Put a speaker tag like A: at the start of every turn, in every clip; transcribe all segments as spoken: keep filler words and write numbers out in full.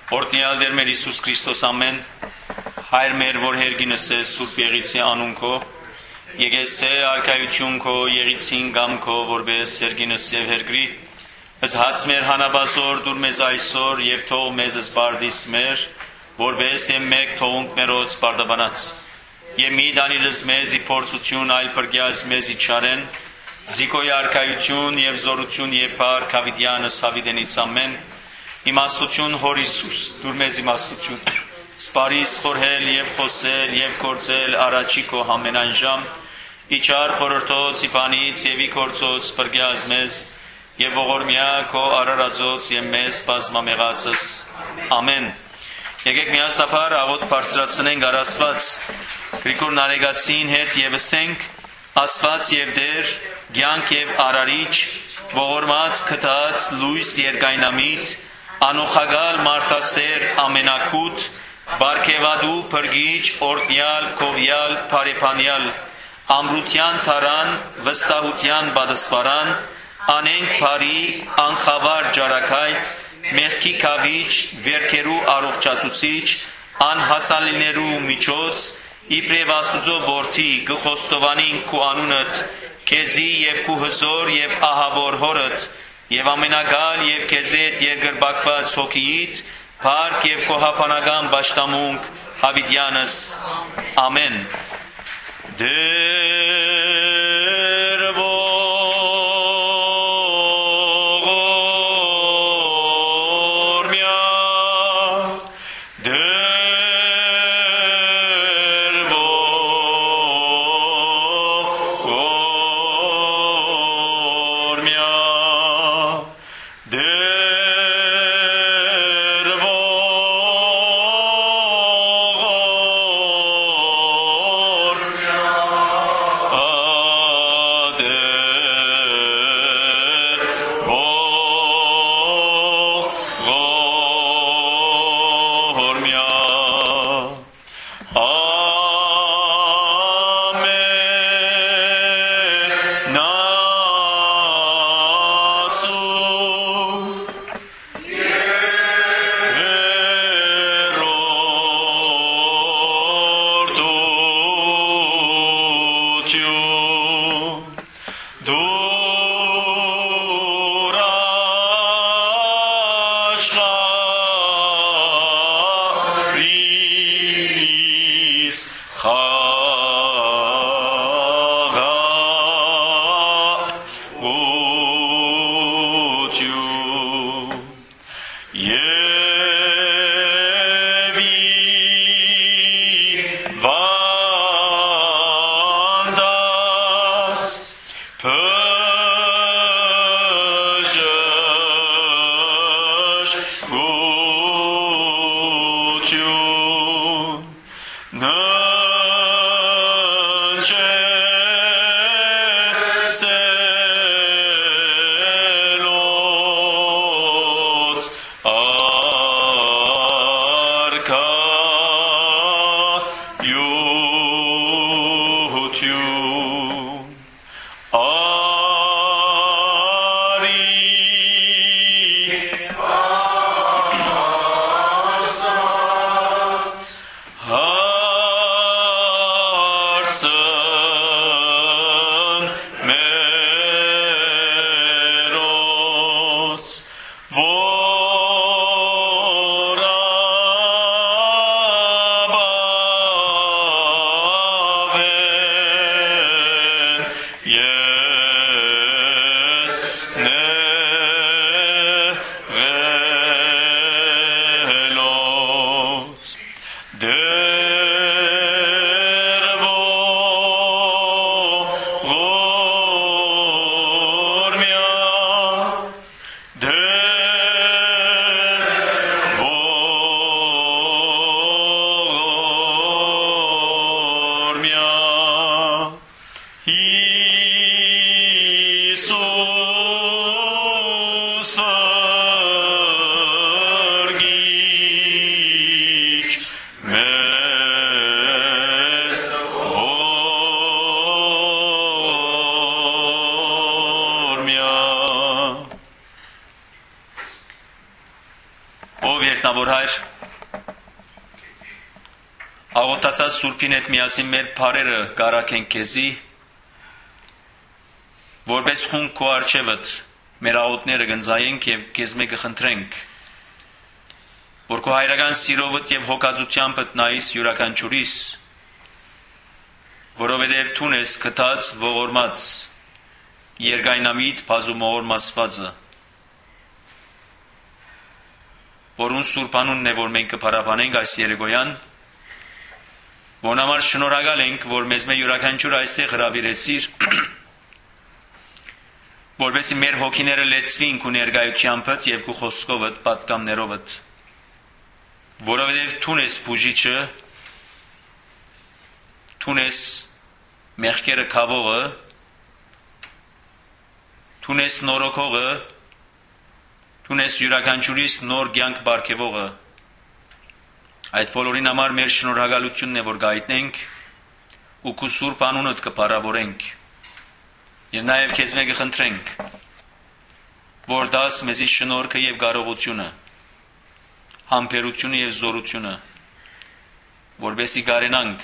A: Օրհնյալ Տեր մեր Հիսուս Քրիստոս ամեն Հայր մեր որ հերգինս է Սուրբ Եղիցի անուն քո եկես է արքայություն քո Եղիցին գամ քո որպես հերգինս եւ հերգրի ըստ մեր հանաբազոր դուր մեզ այսօր եւ թող մեզ զբարդիս մեր որպես եմ մեկ թողունք մերոց բարդաբանած եւ մի դանիլս մեզի փորձություն այլ բրգյաս մեզի չարեն զիկոյ արքայություն եւ զորություն եւ բար կավիդյանս հավիդենից ամեն իմաստություն հոր Հիսուս դուր մեզ իմաստություն սպարիս խորհել եւ խոսել եւ գործել առաջի քո ամենայն ժամ իջար խորհրդոց իբանից եւ ի գործոց բրգյաս մեզ եւ ողորմյա քո արարածոց եւ մեզ բազմամեղածս ամեն եկեք միասնաբար աղոտ բարձրացնենք առ Աստված Գրիգոր Նարեգացին հետ եւ ասենք Աստված եւ Տեր կյանք եւ արարիչ ողորմած քթած լույս երկայնամիտ անոխագալ մարդասեր ամենակուտ բարգեվադու փրկիչ օրհնյալ քովյալ բարեփանյալ ամրության թարան վստահության բադասվարան անենք բարի անխավար ջարակայթ մեղքի կավիչ վերքերու առողջացուցիչ անհասալիներու միջոց իբրև Աստուծո որդի գխոստովանին քու անունդ քեզի եւ քու հզոր եւ ահավոր հորդ եւ ամենագալ եւ քեզետ երկրբակված հոգիիդ Փառք եւ քոհապանական պաշտամունք հավիդյանս ամեն Դեր ողորմյա Դեր ողորմյա Դեր Թագավոր հայր, աղոթացած Սուրբին հետ միասին մեր փարերը կարաքենք քեզի, որպես խունկ քո առջևդ մեր աղոթները գնձայենք եւ քեզ մեկը խնդրենք, որ քո հայրական սիրովդ եւ հոգածությանդ նայես յուրաքանչյուրիս, որովհետեւ դու ես գտած ողորմած երկայնամիտ բազումավոր մասվածը, որուն Սուրբ անունն է, որ մենք կփառաբանենք այս երեկոյան, որն համար շնորհակալ ենք, որ մեզ մեր յուրաքանչյուր այստեղ հրավիրեցիր, որպեսզի մեր հոգիները լեցվին քո ներկայությանդ եւ քո խոսքովդ, պատգամներովդ, որովհետեւ դու ես բուժիչը, դու ես մեղքերը քավողը, դու ես նորոգողը, դու ես յուրաքանչյուրիս նոր կյանք բարգեւողը։ Այդ բոլորին համար մեր շնորհակալությունն է, որ գայտնենք ու քո Սուրբ անունդ կփառավորենք։ Եվ նաև քեզ մեկը խնդրենք, որ դաս մեզի շնորհքը եւ կարողությունը, համբերությունը եւ զորությունը, որովհետեւ կարենանք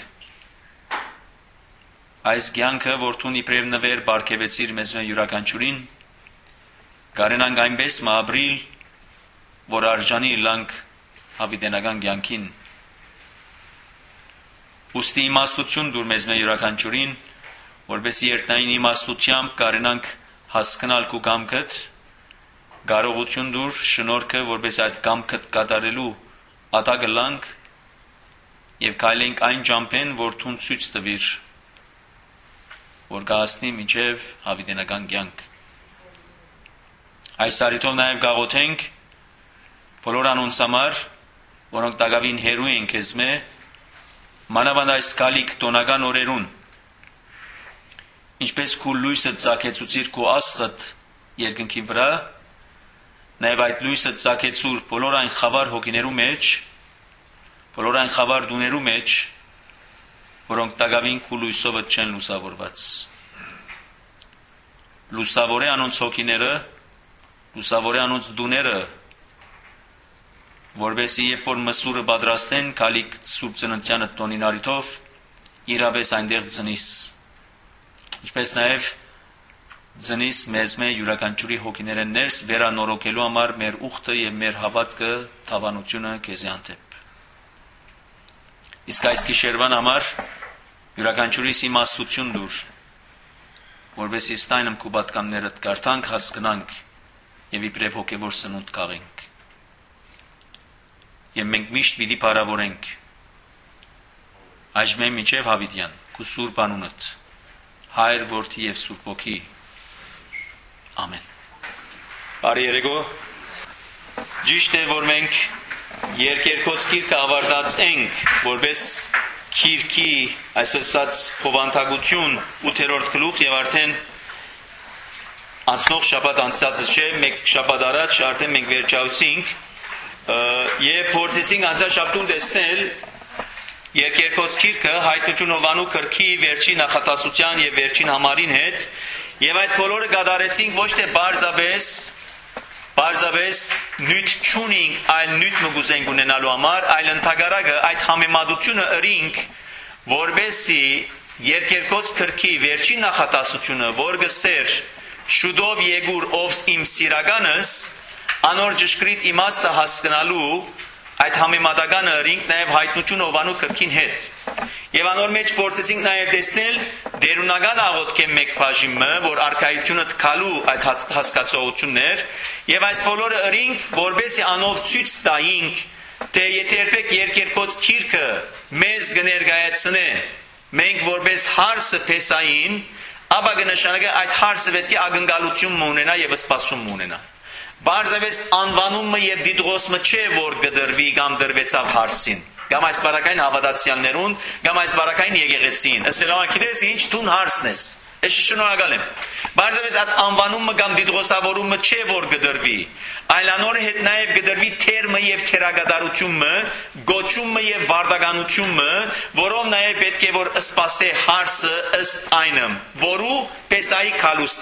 A: այս կյանքը, որ դու իբրև նվեր բարգեւեցիր մեզ մեր յուրաքանչյուրին, կարենանք այնպես մաբրիլ, որ արժանի լանք հավիտենական կյանքին։ Ուստի իմաստություն դուր մեզ մեր յուրաքանչյուրին, որպեսզի երթային իմաստությամբ կարենանք հասկանալ քո կամքդ, կարողություն դուր շնորհքը, որպեսզի այդ կամքդ կատարելու ատակը լանք եւ քայլենք այն ճամփեն, որ դու ցույց տվիր, որ կհասնի մինչեւ հավիտենական կյանք։ Այս տարիթով նաև գաղոթենք բոլոր անոնց համար, որոնք տակավին հերու են քեզ մե, մանավանդ այս գալիք տոնական օրերուն, ինչպես քո լույսը ծագեցուցիր քո աստղդ երկնքի վրա, նաև այդ լույսը ծագեցուր բոլոր այն խավար հոգիներու մեջ, բոլոր այն խավար դուներու մեջ, որոնք տակավին քո լույսովը չեն լուսավորված։ Լուսավորե անոնց հոգիները, լուսավորե անոնց դուները, որովհետեւ երբ որ մսուրը պատրաստեն, քալիք Սուրբ Ծննդյանը տոնին արիթով, իրավես այնտեղ ծնիս։ Ինչպես նաև ծնիս մեզ մեր յուրաքանչյուրի հոգիները ներս վերանորոգելու համար մեր ուխտը եւ մեր հավատքը, թավանությունը քեզի հանդեպ։ Իսկ այս գիշերվան համար յուրաքանչյուրիս իմաստություն դուր, որովհետեւ ստայնմ քո պատկաններդ կարդանք, հասկանանք եւ իբրև հոգեվոր սնունդ կաղենք։ Եվ մենք միշտ պիտի փառավորենք այժմ մինչև հավիտյան քո Սուրբ անունդ, Հայր, Որդի եւ Սուրբ Հոգի։ Ամեն։ Բարի երեկո։ Ճիշտ է, որ մենք երկերկոց գիրքը ավարտացենք, որպես քիրքի, այսպես ասած, փոխանցագություն ութերորդ գլուխ եւ արդեն անցնող շաբաթ անցածը չէ, մեկ շաբաթ առաջ արդեն մենք վերջացինք եւ փորձեցինք անցյալ շաբաթուն տեսնել երկերկոց գիրքը հայտնություն Հովանու կրքի վերջին նախատասության եւ վերջին համարին հետ եւ այդ բոլորը կատարեցինք ոչ թե բարձաբես բարձաբես նույն չունինք, այլ նույն մգուզենք ունենալու համար, այլ ընդհակառակը այդ համեմատությունը ըրինք, որբեսի երկերկոց կրքի վերջին նախատասությունը, որ գսեր շուտով եկուր ով իմ սիրականս, անոր ճշգրիտ իմաստը հասկանալու այդ համեմատականը ըրինք նաև հայտնություն Հովանու կրքին հետ։ Եվ անոր մեջ փորձեցինք նաև տեսնել դերունական աղոթքի մեկ բաժինը, որ արքայությունը թքալու այդ հասկացողություններ, եւ այս բոլորը ըրինք, որբեսի անով ցույց տայինք, թե եթե երբեք երկերկոց գիրքը մեզ կներկայացնե, մենք որպես հարսը փեսային, ապա կնշանակե այդ հարսը պետք է ակնկալություն ունենա եւ սպասում ունենա։ Բարձրապես անվանումը եւ դիտողոսը չէ, որ կդրվի կամ դրվեցավ հարսին, կամ այս բարակային հավատացյալներուն, կամ այս բարակային եկեղեցին։ Ասելով գիտես ինչ տուն հարսն ես։ Ես շնորհակալ եմ։ Բարձրապես այդ անվանումը կամ դիտողոսավորումը չէ, որ կդրվի, այլ անոր հետ նաեւ կդրվի թերմը եւ թերագադարությունը, գոչումը եւ վարդականությունը, որով նաեւ պետք է որ սպասե հարսը ըստ այնմ, որու պեսայի քալուստին։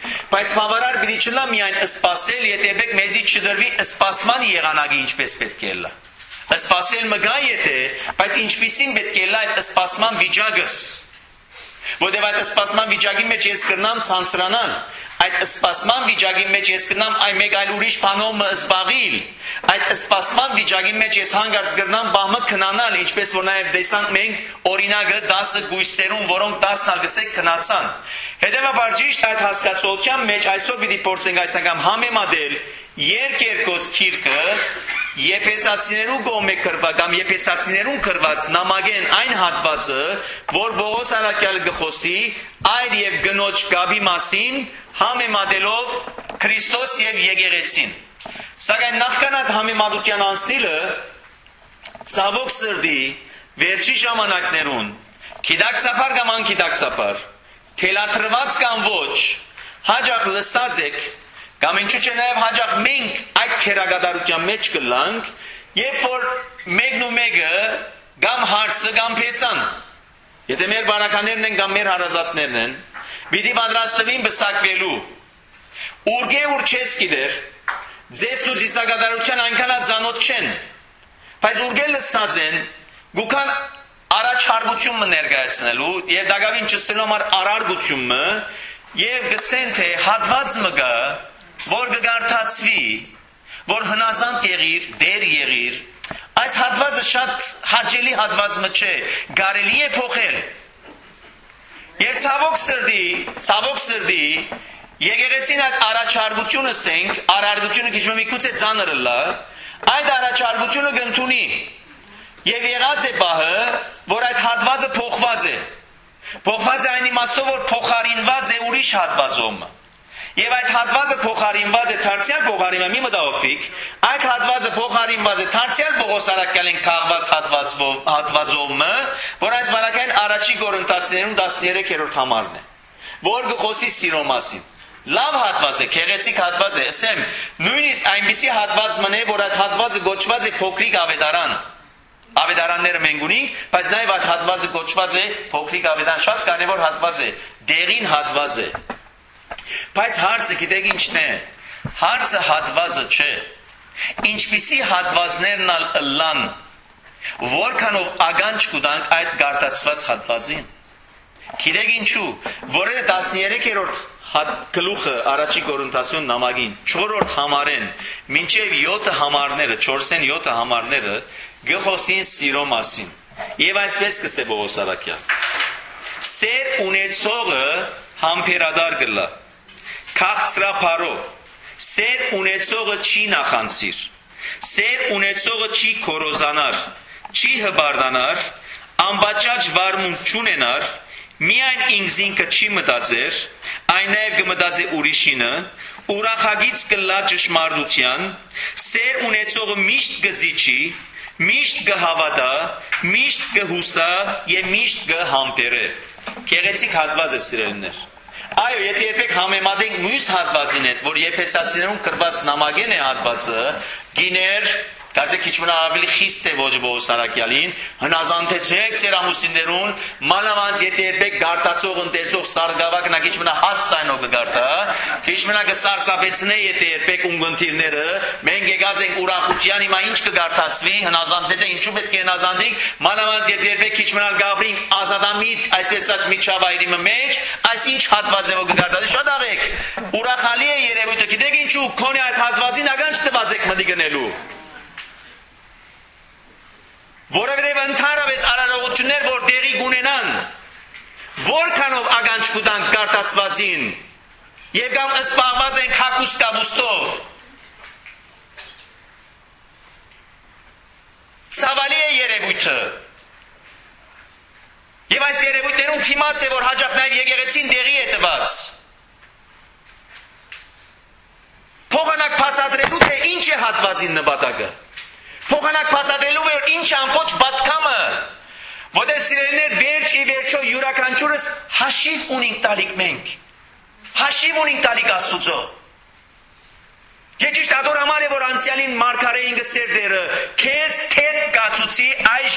A: Բայց բավարար պիտի չլա միայն սպասել, եթե երբեք մեզի չդրվի սպասման եղանակը ինչպես պետք է լա։ Սպասել մգա եթե, բայց ինչպիսին պետք է լա այդ սպասման վիճակս։ Որտեղ այդ սպասման վիճակի մեջ ես կրնամ սանսրանալ, այդ սպասման վիճակի մեջ ես կրնամ այ մեկ այլ ուրիշ բանով զբաղիլ, այդ սպասման վիճակի մեջ ես հանգարց կրնամ բամը քնանալ, ինչպես որ նաև տեսանք մենք օրինակը դասը գույսերուն, որոնք տասն ալգսեք քնացան։ Հետևաբար ճիշտ այդ հասկացողության մեջ այսօր պիտի փորձենք այս անգամ համեմատել երկերկոց քիրքը Եփեսացիներու կողմէ կրված կամ Եփեսացիներուն կրված նամակեն այն հատվածը, որ Պողոս առաքյալը գխոսի այր եւ գնոջ գաբի մասին համեմատելով Քրիստոս եւ եկեղեցին։ Սակայն նախքան այդ համեմատության անցնելը ցավոք սրտի վերջի ժամանակներուն գիտակցաբար կամ անգիտակցաբար թելաթրված կամ ոչ հաջող լսած եք կամ ինչու՞ չէ նաև հաջող մենք այդ թերագադարության մեջ կլանք, երբ որ մեկն ու մեկը կամ հարսը կամ փեսան, եթե մեր բարականերն են կամ մեր հարազատներն են, պիտի պատրաստվին բստակվելու, ուրգե ուր չես գիտեր, ձեզ ու ձիսագադարության այնքան զանոթ չեն, բայց ուրգե լսած են, գուքան առաջարկությունը ներկայացնելու եւ դակավին չսելու համար արարգությունը եւ գսեն թե հատված մգա որ կգարթացվի, որ հնազանդ եղիր, դեր եղիր, այս հատվածը շատ հաճելի հատվածը չէ, կարելի է փոխել։ Եվ ցավոք սրտի, ցավոք սրտի, եկեղեցին այդ առաջարկությունը ասենք, արարգությունը քիչ միգուցե ծանրը լա, այդ առաջարկությունը կընդունի։ Եվ եղած է բահը, որ այդ հատվածը փոխված է։ Փոխված է այն իմաստով, որ փոխարինված է ուրիշ հատվածում։ Եվ այդ հատվածը փոխարինված է դարձյալ փոխարինը մի մտահոգիք, այդ հատվածը փոխարինված է դարձյալ Պողոս առաքյալին քաղված հատվածով, որ այս վարակային առաջի Կորինթացիներուն տասներեքերորդ համարն է, որ գխոսի սիրո մասին։ Լավ հատված է, քեղեցիկ հատված է, ասեմ, նույնիսկ այնպիսի հատված մնե, որ այդ հատվածը գոչված է փոքրիկ ավետարան։ Ավետարանները մենք ունենք, բայց նաև այդ հատվածը գոչված է փոքրիկ ավետարան, շատ կարևոր հատված է, դեղին հատված է։ Բայց հարցը գիտեք ինչն է, հարցը հատվածը չէ, ինչպիսի հատվածներն ալլան, որքանով ագանջ կուտանք այդ գարտացված հատվածին։ Գիտեք ինչու, որերը տասներեքերորդ գլուխը առաջի Կորինթացիներուն նամակին չորրորդ համարեն, մինչև յոթ համարները, չորսեն յոթ համարները գխոսին սիրո մասին։ Եվ այսպես կսե Պողոս առաքյալ. Սեր ունեցողը համբերադար կլա, քաղցրափարով, սեր ունեցողը չի նախանցիր, սեր ունեցողը չի քորոզանար, չի հբարդանար, անբաճաճ վարմունք չունենար, միայն ինքզինքը չի մտածեր, այն նաև կմտածե ուրիշինը, ուրախագից կլա ճշմարտության, սեր ունեցողը միշտ կզիջի, միշտ կհավատա, միշտ կհուսա եւ միշտ կհամբերե։ Գեղեցիկ հատված է սիրելիներ։ Այո, եթե երբեք համեմատենք մյուս հատվածին հետ, որ Եփեսացիներուն կրված նամակեն է հատվածը, գիներ, դարձեք քիչ մնա ավելի խիստ է ոչ Պողոս առաքյալին, հնազանդեցեք ձեր ամուսիններուն, մանավանդ եթե երբեք գարտացող ընտեսող սարգավակն քիչ մնա հասցայնով կգարտա, քիչ մնա կսարսափեցնե եթե երբեք ունգընտիրները, մենք եկած ենք ուրախության, հիմա ինչ կգարտացվի, հնազանդեցեք, ինչու պետք է հնազանդենք, մանավանդ եթե երբեք քիչ մնա գաբրին ազատամիտ, այսպես ասած միջավայրի մեջ, այս ինչ հատված է որ կգարտացի, շատ աղեք, ուրախալի է երևույթը, գիտեք ինչու, քոնե այդ հատվածին ականջ տված եք մտի գնելու։ Որովհետև ընդհանրապես արարողություններ, որ դեղի կունենան, որքանով ականջ կուտանք գարտացվածին, եւ կամ սպառված ենք հակուստ կամուստով, ցավալի է երևույթը։ Եվ այս երևույթներուն թիմաց է, որ հաջող նաև եկեղեցին դեղի է տված։ Փոխանակ փաստադրելու թե ինչ է հատվածին նպատակը։ Փոխանակ փաստադրելու որ ինչ ամբողջ պատկամը, որտեղ սիրելիներ վերջ ի վերջո յուրաքանչյուրս հաշիվ ունենք տալիք մենք։ Հաշիվ ունենք տալիք Աստուծո։ Եջիշտ ադոր համար է որ անցյալին մարգարեին գսեր դերը, քեզ թեթ կացուցի այս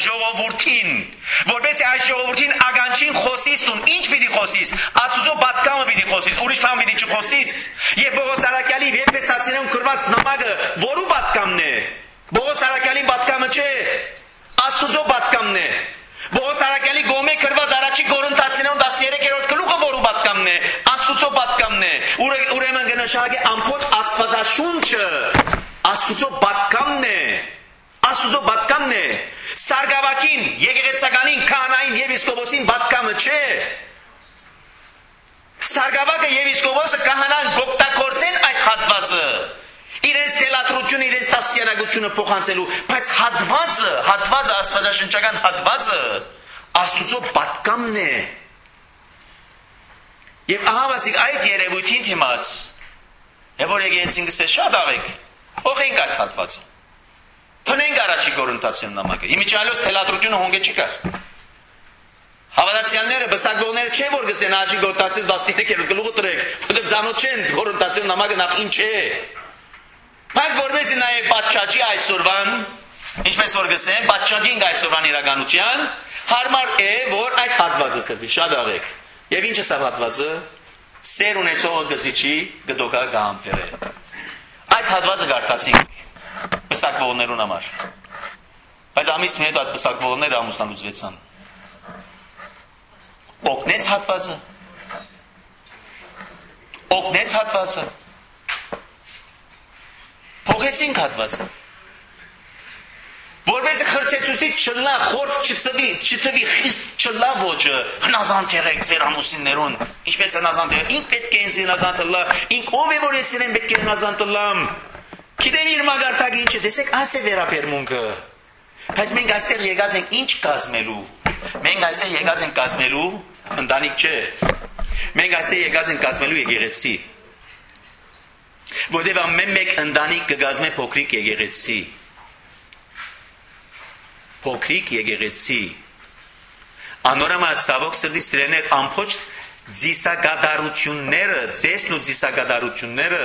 A: ժողովրդին, որպես այս ժողովրդին ագանչին խոսիս ու ինչ պիտի խոսիս, Աստուծո պատկամը պիտի չխոսիս, ուրիշ բան պիտի չխոսիս։ Եվ Պողոս Արաքյալի Եփեսացիներուն գրված նամակը որու պատկամն է։ Պողոս Արաքյալի պատկամը չէ, Աստուծո պատկամն է։ Պողոս Արաքյալի գոմե գրված առաջի Կորինթացիներուն տասներեքերորդ գլուխը որու պատկամն է, Աստուծո պատկամն է։ Ուրեմն գնահատի ամբողջ Աստվածաշունչը Աստուծո պատկամն է։ Աստուծո պատկամն է։ Սարգսակին, եկեղեցականին, քահանային եւ իսկոպոսին պատկամը չէ։ Սարգսակը եւ իսկոպոսը քահանան գոպտակորցեն այդ հատվածը։ Իրենց թելադրությունը, իրենց տասյանագությունը փոխանցելու, բայց հատվածը, հատվածը աստվածաշնչական հատվածը Աստուծո պատկամն է։ Եվ ահա ասիկ այդ երևույթին դիմաց, եւ որ եկեղեցին գսե շատ աղեք, փոխենք այդ հատվածը։ Փնենք առաջի Կորինթացիներուն նամակը։ Իմիջիալոց թելադրությունը հոնգե չկար։ Հավատացյալները, բսակողները չէ որ գսեն առաջի Կորինթացիներուն տասներեքերորդ գլուխը տրեք, որտեղ ցանոթ չեն Կորինթացիներուն նամակը նախ ինչ է։ Բայց որպես նայե պատշաճի այսօրվան, ինչպես որ գսեն, պատշաճին այսօրվան իրականության, հարմար է որ այդ հատվածը կրվի, շատ աղեք։ Եվ ինչ է սա հատվածը, սեր ունեցողը գզիչի գդոկա գամբեր է։ Այս հատվածը գարտացինք պսակվողներուն համար։ Բայց ամիս մի հետ այդ պսակվողները ամուսնալուծվեցան։ Օգնեց հատվածը։ Օգնեց հատվածը։ Փոխեցինք հատվածը։ Որպես խրցեցուցի չլա, խորտ չծվի, չծվի, խիստ չլա ոճը, հնազանդ եղեք ձեր ամուսիններուն, ինչպես հնազանդ եղեք, ինք պետք է ինձ հնազանդ լա, ինք ով է որ ես իրեն պետք է հնազանդ լամ, գիտեմ իր մագարտակի ինչ է, տեսեք աս է վերապերմունքը, բայց մենք այստեղ եկած ենք ինչ կազմելու, մենք այստեղ եկած ենք կազմելու, ընտանիք չէ, մենք այստեղ եկած ենք կազմելու եկեղեցի, որտեղ ամեն մեկ ընտանիք կգազմե փոքրիկ եկեղեցի, փոքրիկ եկեղեցի, անորոմալ ցավոք սրտի սիրելիներ ամբողջ ձիսակատարությունները, ձեսն ու ձիսակատարությունները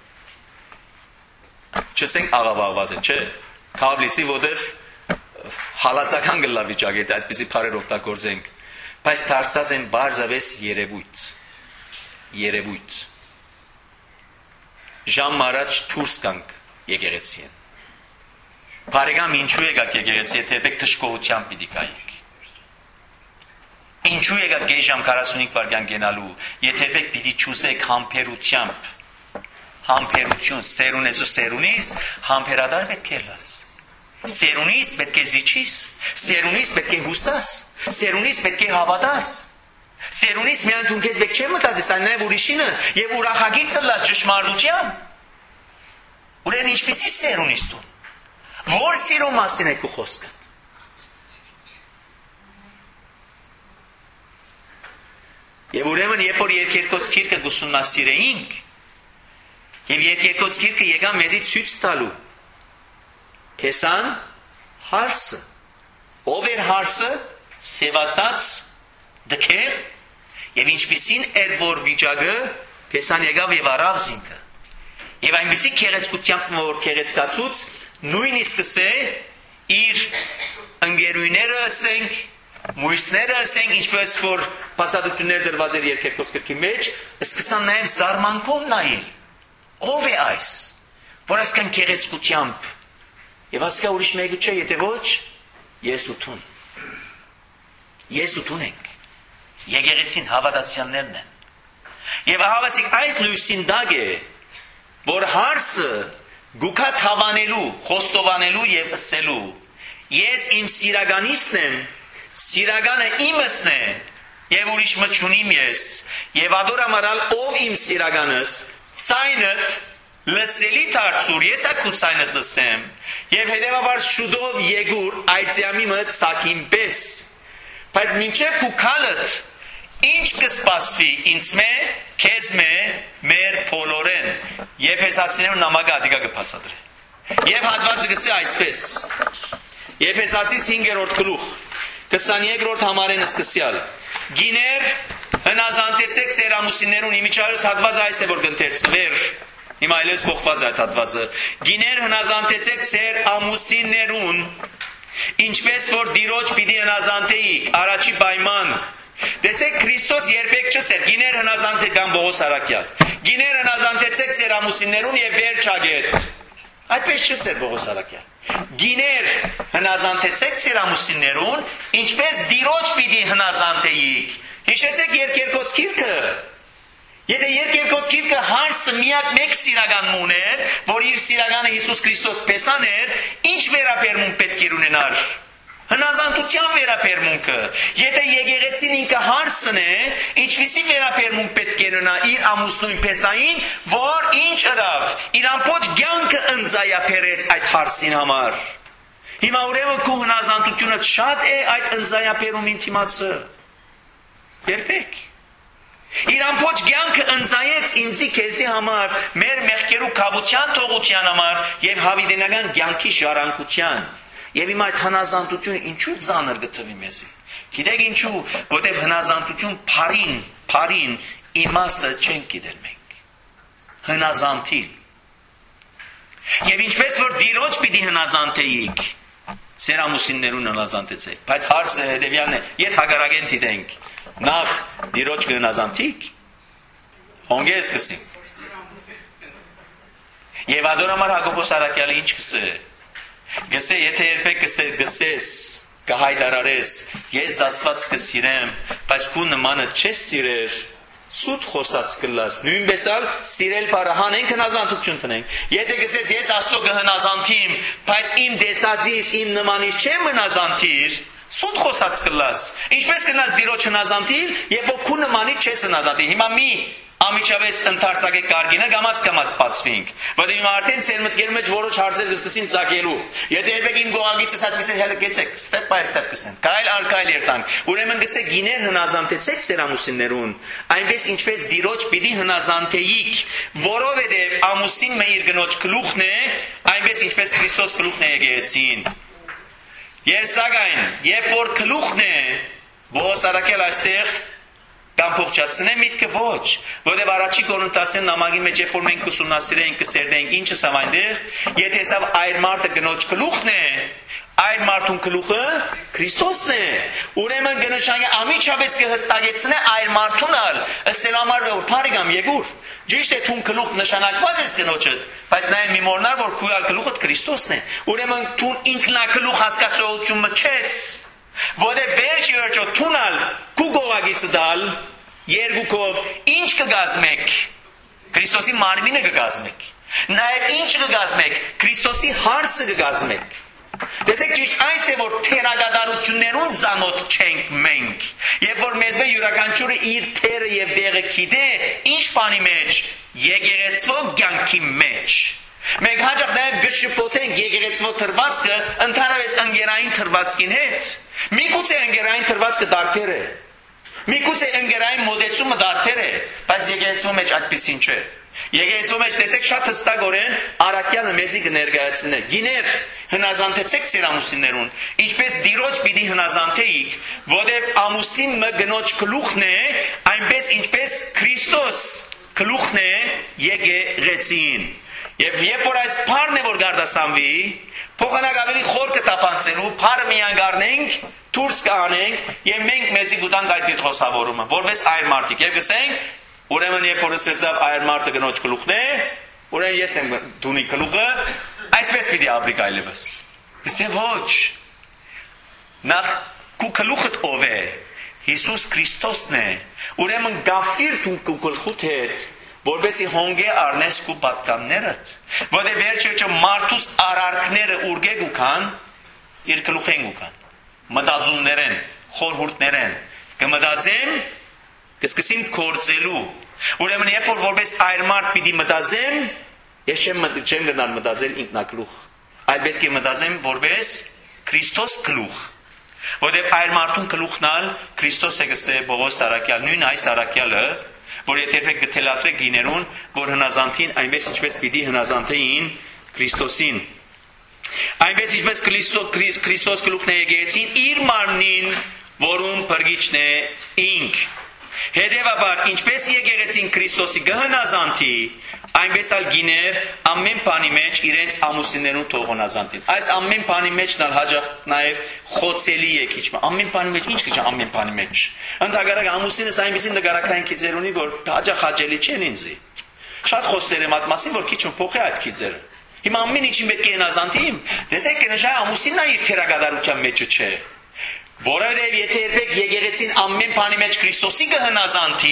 A: չսենք աղավաղված են, չէ, կավլիսի որտեղ հալասական գլա վիճակ է, այդպիսի բարեր օգտագործենք, բայց դարձած են բարձավես երևույթ, երևույթ, ժամ առաջ դուրս կանք եկեղեցի են, բարեկամ ինչու եկաք եկեղեցի, եթե եք թշկողությամբ պիտի կայեք, ինչու եկաք գեյ ժամ քառասունհինգ վայրկյան գնալու, եթե եք պիտի ճուզեք համբերությամբ, համբերություն, սերունես ու սերունիս, համբերադար պետք է լաս, սերունիս պետք է զիջիս, սերունիս պետք է հուսաս, սերունիս պետք է հավատաս, սերունիս միայն դու քեզ պետք չէ մտածես, այն նաև ուրիշինը եւ ուրախագիծը լաս ճշմարտության, ուրեմն ինչպեսի սերունիս դու, որ սիրո մասին է քո խոսքը, եւ ուրեմն երբ որ երկերկոց գիրքը ուսումնասիրեինք, եւ երկերկոց գիրքը եկան մեզի ցույց տալու, Հեսան հարսը, ով էր հարսը, սևացած դքեր, եւ ինչպիսին էր որ վիճակը, Հեսան եկավ եւ առավ զինքը, եւ այնպիսի քեղեցկությամբ որ քեղեցկացուց, նույնիսկ է իր ընկերուները ասենք, մույսները ասենք, ինչպես որ փաստաթղթեր դրված էր երկերկոց գրքի մեջ, սկսան նաեւ զարմանքով նայել, ով է այս, որ ասկան քեղեցկությամբ Եվ ասկա ուրիշ մեկը չէ, եթե ոչ, ես ու տուն։ Ես ու տուն ենք։ Եկեղեցին հավատացյալներն են։ Եվ ահավասիկ այս լույսին դակ է, որ հարսը գուքա թավանելու, խոստովանելու եւ ըսելու։ Ես իմ սիրականիցն եմ, սիրականը իմսն է, եւ ուրիշ մտ չունիմ ես, եւ ադորամարալ ով իմ սիրականս, ցայնդ լսելի դարձուր, ես ակու ցայնդ լսեմ, եւ հետեւաբար շուտով եկուր այցյամի մտ սակին պես, բայց մինչև կուքալդ, ինչ կսպասվի ինձ մե, քեզ մե, մեր փոլորեն, Եփեսացիներուն նամակը ադիկա կբացատրե, եւ հատվածը գսե այսպես, Եփեսացիս հինգերորդ գլուխ, քսաներկրորդ համարեն սկսյալ, գիներ հնազանդեցեք ձեր ամուսիններուն, իմիջիալս հատվածը այս է որ կընթերցվեր, Հիմա այլևս փոխված է հատվածը, գիներ հնազանդեցեք ձեր ամուսիններուն, ինչպես որ դիրոջ պիտի հնազանդեիք, առաջի պայման, Տեսեք Քրիստոս երբեք չսեր գիներ հնազանդեք կամ Պողոս Արաքյալ։ Գիներ հնազանդեցեք ձեր ամուսիններուն եւ վերջագետ։ Այդպես չսեր Պողոս Արաքյալ։ Գիներ հնազանդեցեք ձեր ամուսիններուն, ինչպես դիրոջ պիտի հնազանդեիք։ Հիշեցեք Երկերկոց գիրքը։ Եթե Երկերկոց գիրքը հարցը միակ մեկ սիրական ուներ, որ իր սիրականը Հիսուս Քրիստոս պեսան էր, ինչ վերաբերմունք պետք է ունենար։ Հնազանդության վերաբերմունքը։ Եթե եկեղեցին ինքը հարցն է, ինչպիսի վերաբերմունք պետք է ունենա իր ամուսնուն պեսային, որ ինչ ըրավ, իր ամբողջ կյանքը ընձայաբերեց այդ հարցին համար։ Հիմա ուրեմն քո հնազանդությունը շատ է այդ ընձայաբերումին դիմացը։ Երբեք։ Իր ամբողջ կյանքը ընձայեց ինձի քեզի համար, մեր մեղքերու կապության թողության համար եւ հավիտենական կյանքի ժառանգության։ Եվ հիմա այդ հնազանդությունը ինչու ծանր գտնվի մեզի։ Գիտեք ինչու, որտեղ հնազանդություն փարին, փարին իմաստը չենք գիտեր մենք։ Հնազանդիլ։ Եվ ինչպես որ դիրոջ պիտի հնազանդեիք, ձեր ամուսիններուն հնազանդեցեք, բայց հարցը հետևյալն է, եթե հագարագեն դիտենք, նախ դիրոջ կհնազանդիք, հոնգես կսենք։ Եվ ադորամար Հակոբոս Արաքյալը ինչ կսե։ Գսե, եթե երբեք գսես, կհայտարարես, ես Աստված կսիրեմ, բայց քու նմանը չես սիրեր, սուտ խոսած կլաս, նույնպես ալ սիրել բառը հանենք հնազանդություն տնենք։ Եթե գսես, ես Աստծո կհնազանդիմ, բայց իմ դեսածից, իմ նմանից չեմ հնազանդիր, սուտ խոսած կլաս։ Ինչպես կնաս դիրոջ հնազանդիլ, երբ որ քու նմանից չես հնազանդի։ Հիմա մի ամիջավես ընթարցակեք կարգինը գամած կամած բացվինք, որտեղ հիմա արդեն ծեր մտքերի մեջ որոշ հարցեր կսկսին ծագելու։ Եթե երբեք իմ գողագիցս այդպես հելը գեցեք, step by step կսեն։ Կայլ առ կայլ երթանք։ Ուրեմն գսեք գիներ հնազանդեցեք ձեր ամուսիններուն, այնպես ինչպես դիրոջ պիտի հնազանդեիք, որովհետև ամուսինը իր գնոջ գլուխն է, այնպես ինչպես Քրիստոս գլուխն է եկեղեցին։ Ես սակայն, երբ որ գլուխն է, Պողոս Արաքյալ այստեղ կամ փոխչացնե միտքը ոչ, որտեղ առաջի Կորինթացին նամակի մեջ երբ որ մենք ուսումնասիրենք, կսերդենք ինչը սավ այնտեղ, եթե սավ այր մարդը գնոջ գլուխն է, այր մարդուն գլուխը Քրիստոսն է։ Ուրեմն գնշանգը ամիջապես կհստակեցնե այր մարդուն ալ, ըստ համար որ բարեկամ եկուր։ Ճիշտ է թուն գլուխ նշանակված է գնոջդ, բայց նաև մի մորնար որ քույր գլուխդ Քրիստոսն է։ Ուրեմն թուն ինքնագլուխ հասկացողությունը չես, որտեղ վերջ վերջո թունալ քու գողագիցը դալ երկուքով ինչ կգազմեք Քրիստոսի մարմինը կգազմեք նաև ինչ կգազմեք Քրիստոսի հարսը կգազմեք Տեսեք ճիշտ այս է որ թերագադարություններուն ծանոթ չենք մենք եւ որ մեզ մե յուրաքանչյուրը իր թերը եւ դեղը գիտե ինչ բանի մեջ եկեղեցու կյանքի մեջ մենք հաջող նաև գշպոտենք եկեղեցու թրվածքը ընդհանրապես ընկերային թրվածքին հետ Միգուցե ընկերային թրվածքը դարբեր է Միգուցե ընկերային մոդեցումը դարբեր է բայց եկեղեցու մեջ այդպեսին չէ Եկեղեցու մեջ տեսեք շատ հստակորեն Արաքյալը մեզի կներկայացնե գիներ հնազանդեցեք ձեր ամուսիններուն ինչպես դիրոջ պիտի հնազանդեիք որտեղ ամուսինը գնոջ գլուխն է այնպես ինչպես Քրիստոս գլուխն է եկեղեցին Եվ երբ որ այս փառն է որ գարդասանվի Փոխանակ ավելի խոր կտապանցելու, փարը միան գարնենք, դուրս կանենք եւ մենք մեզի գուտանք այդ դիտ խոսավորումը, որպես այր մարդիկ։ Եվ գսենք, ուրեմն երբ որ ասեցավ այր մարդը գնոջ գլուխն է, ուրեմն ես եմ դունի գլուխը, այսպես պիտի ապրի այլևս։ Իսկ ոչ։ Նախ քու գլուխդ ով է։ Հիսուս Քրիստոսն է։ Ուրեմն գաֆիր դու գլուխդ հետ որբեսի հոնգե արնես կու պատկաններըտ, որը վերջերջը մարդուս արարքները ուրգեգ ու կան, իր կլուխեն ու կան, մտազուններ են, խորհուրդներ են, կմտազեմ, կսկսին կործելու, ուրեմն երբ որ որպես այր մարդ պիտի մտազեմ, ես չեմ գնար մտազել ինքնակլուխ, այլ պետք է մտազեմ որպես Քրիստոս կլուխ, որտեղ այր մարդուն կլուխնալ Քրիստոս է գսե Պողոս Արաքյալ, նույն այս Արաքյալը, որ եթե երբեք գտելատրեք գիներուն, որ հնազանդին այնպես ինչպես պիտի հնազանդեին Քրիստոսին։ Այնպես ինչպես Քրիստոս գլուխն է եկեղեցին իր մարմնին, որում փրկիչն է ինք։ Հետևաբար, ինչպես եկեղեցին Քրիստոսի գհնազանդի, այնպես էլ գիներ ամեն բանի մեջ իրենց ամուսիններուն թողոնազանդին։ Այս ամեն բանի մեջն էլ հաջող նաև խոցելի է քիչ։ Ամեն բանի մեջ ինչ քիչ ամեն բանի մեջ։ Ընդհանրապես ամուսինս այնպեսին նկարակային քիծեր ունի, որ հաջող հաճելի չեն ինձի։ Շատ խոսեր եմ այդ մասին, որ քիչ փոխի այդ քիծերը։ Հիմա ամեն ինչին պետք է հնազանդի։ Դեսեք կնշա ամուսինն իր թերագադարության մեջը չէ։ Որովհետև եթե երբեք եկեղեցին ամեն բանի մեջ Քրիստոսի կհնազանդի,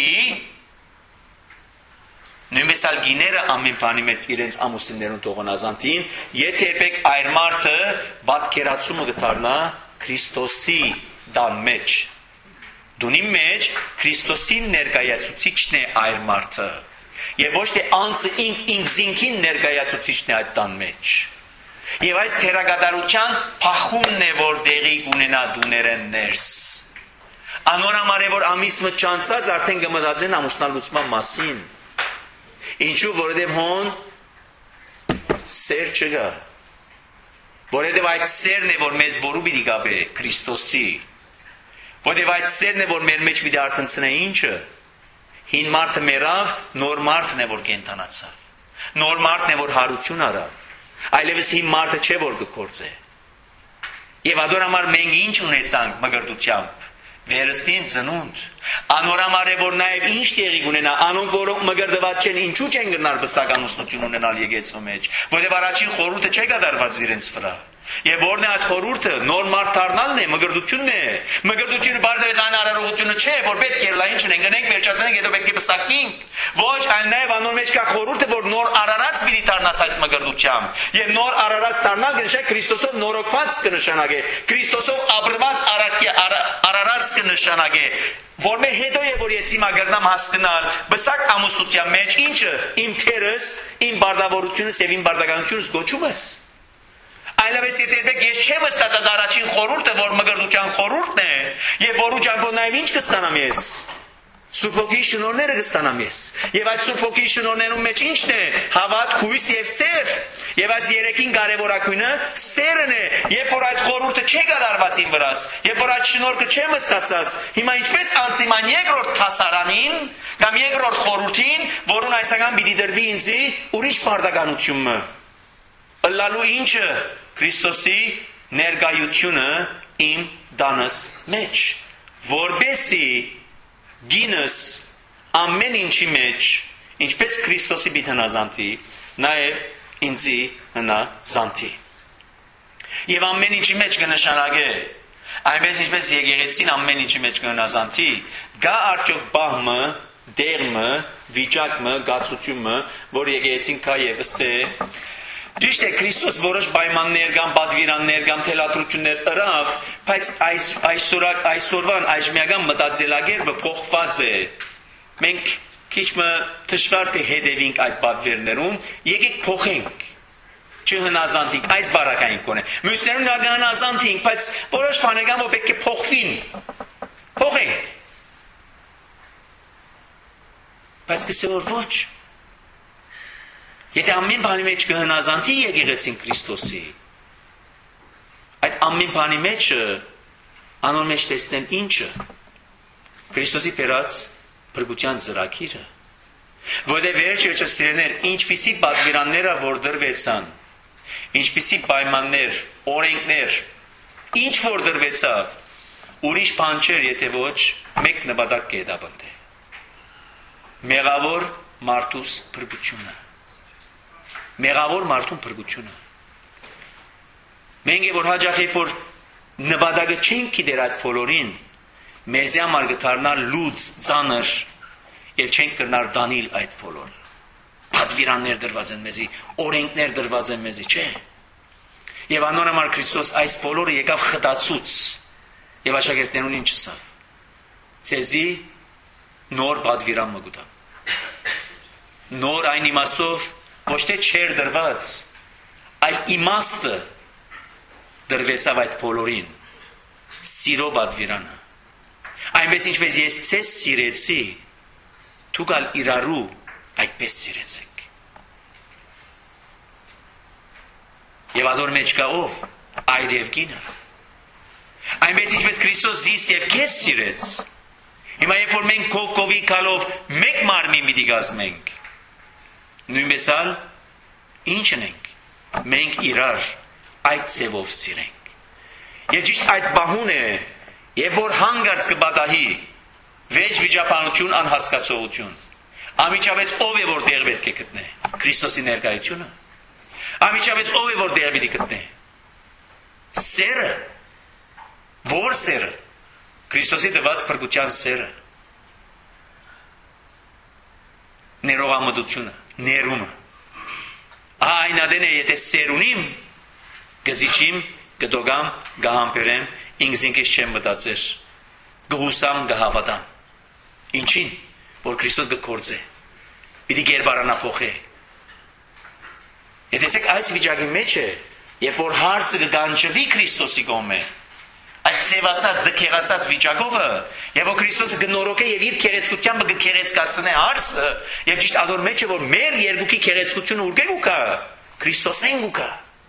A: նույնպես ալ գիները ամեն բանի մեջ իրենց ամուսիններուն թողնազանդին, եթե երբեք այր մարդը պատկերացումը կդառնա Քրիստոսի դան մեջ։ Դունի մեջ Քրիստոսի ներկայացուցիչն է այր մարդը, եւ ոչ թե անձը ինքզինքին ներկայացուցիչն է այդ տան մեջ։ Եվ այս թերագադարության փախումն է, որ դեղի կունենա դուներեն ներս։ Անորամար է, որ ամիսը չանցած արդեն կմտածեն ամուսնալուծման մասին։ Ինչու, որովհետև հոն սեր չկա։ Որովհետև այդ սերն է, որ մեզ որու պիտի գաբե Քրիստոսի։ Որովհետև այդ սերն է, որ մեր մեջ պիտի արթնցնե ինչը։ Հին մարդը մեռավ, նոր մարդն է, որ կենդանացավ։ Նոր մարդն է, որ հարություն արավ։ Այլևս հին մարդը չէ, որ կկործե։ Եվ ադորամար մենք ինչ ունեցանք մգրտությամբ։ Վերստին ծնունդ։ Անորամար է, որ նաև ինչ տեղի կունենա, անոնք որոնք մգրտված չեն, ինչու չեն գնալ բսական ուսնություն ունենալ եկեղեցու մեջ, որովհետև առաջին խորհուրդը չէ կատարված իրենց վրա։ Եվ որն է այդ խորհուրդը, նոր մարդ դառնալն է, մգրտությունն է։ Մգրտությունը բարձրապես այն արարողությունը չէ, որ պետք է լա ինչն են գնենք վերջացնենք, հետո պետք է բստակվենք։ Ոչ, այլ նաև անոր մեջ կա խորհուրդը, որ նոր արարած պիտի դառնաս այդ մգրտությամբ։ Եվ նոր արարած դառնալ կնշե Քրիստոսով նորոգված կնշանակե, Քրիստոսով ապրված արարած կնշանակե։ Որ մե հետո է, որ ես հիմա գրնամ հասկանալ, բսակ ամուսնության մեջ ինչը իմ թերս, իմ բարդավորությունս եւ իմ բարդականությունս գոչում ես։ Այլևս եթե դեք ես չեմ ստացած առաջին խորհուրդը, որ մգրտության խորհուրդն է, եւ որու ճամփով նաեւ ինչ կստանամ ես։ Սուրբ Հոգի շնորհները կստանամ ես։ Եվ այդ Սուրբ Հոգի շնորհներում մեջ ինչն է։ Հավատ, հույս եւ սեր։ Եվ այս երեքին կարևորակույնը սերն է, երբ որ այդ խորհուրդը չէ կատարված իմ վրաս, երբ որ այդ շնորհքը չեմ ստացած, հիմա ինչպես անցնիմ այն երկրորդ թասարանին, կամ երկրորդ խորհրդին, որուն այսական պիտի դրվի ինձի ուրիշ բարդականությունը։ Ըլլալու ինչը Քրիստոսի ներկայությունը իմ դանս մեջ, որբեսի գինս ամեն ինչի մեջ, ինչպես Քրիստոսի պիտի հնազանդի, նաև ինձի հնազանդի։ Եվ ամեն ինչի մեջ կնշանակե, այնպես ինչպես եկեղեցին ամեն ինչի մեջ կհնազանդի, գա արդյոք բահմը, դերմը, վիճակը, գացությունը, որ եկեղեցին կա եւս է։ Ճիշտ է, Քրիստոս որոշ պայմաններ կամ պատվիրաններ կամ թելադրություններ ըրավ, բայց այս այսօրակ այսօրվան այժմյական մտածելակերպը փոխված է։ Մենք քիչ մը դժվար թե հետևենք այդ պատվերներուն, եկեք փոխենք։ Չհնազանդենք, այս բարակային կոնե։ Մյուսներուն հնազանդենք, բայց որոշ բաներ կան, որ պետք է փոխվին։ Փոխենք։ Բայց կսե որ ոչ։ Եթե ամեն բանի մեջ կհնազանդի եկեղեցին Քրիստոսի, այդ ամեն բանի մեջը անոր մեջ տեսնեն ինչը Քրիստոսի բերած փրկության ծրագիրը, որտեղ վերջը սիրելիներ, ինչպիսի պատվիրանները որ դրվեցան, ինչպիսի պայմաններ, օրենքներ, ինչ որ դրվեցավ, ուրիշ բան չէր, եթե ոչ մեկ նպատակ կհետապնդե։ Մեղավոր մարդուս փրկությունը։ Մեղավոր մարդուն փրկությունը։ Մենք որ հաջող է որ նպատակը չենք գիտեր այդ բոլորին, մեզ համար կդառնալ լուծ, ծանր, եւ չենք կրնար դանիլ այդ բոլորը։ Պատվիրաններ դրված են մեզի, օրենքներ դրված են մեզի, չէ։ Եվ անորոմար Քրիստոս այս բոլորը եկավ խտացուց եւ աշակերտներուն ինչ ասավ։ Ցեզի նոր պատվիրան մը գտա։ Նոր այն իմաստով ոչ թե չեր դրված, այլ իմաստը դրվեցավ այդ բոլորին, սիրո պատվիրանը։ Այնպես ինչպես ես ցես սիրեցի, դուք ալ իրարու այդպես սիրեցեք։ Եվ ադոր մեջ կա ով, այր եւ կինը։ Այնպես ինչպես Քրիստոս զիս եւ քեզ սիրեց, Հիմա երբ որ մենք կողքովի կալով մեկ մարմին պիտի կազմենք, նույնպես ալ ինչ ենք, մենք իրար այդ ձևով սիրենք։ Եվ ճիշտ այդ բահուն է, երբ որ հանգարց կբադահի վեճ վիճապանություն, անհասկացողություն, ամիջապես ով է որ դեր պետք է գտնե, Քրիստոսի ներկայությունը։ Ամիջապես ով է որ դեր պիտի գտնե, սերը, որ սերը, Քրիստոսի տված փրկության սերը, ներողամտությունը, ներումը։ Այն ադեն է, եթե սեր ունիմ, գզիչիմ, գդոգամ, գահամպերեմ, ինքզինքես չեմ մտածեր, գհուսամ, գհավատամ։ Ինչին, որ Քրիստոս գկործե, պիտի գերբարանափոխե։ Եթե սեք այս վիճակի մեջ է, երբ որ հարցը կգանչվի Քրիստոսի կողմէ, այս սևացած, դքեղացած վիճակովը, եւ որ Քրիստոսը գնորոք է եւ իր քերեցկությամբ կքերեցկացնե հարցը, եւ ճիշտ ադոր մեջ է, որ մեր երկուքի քերեցկությունը ուր գուկա, Քրիստոսեն գուկա։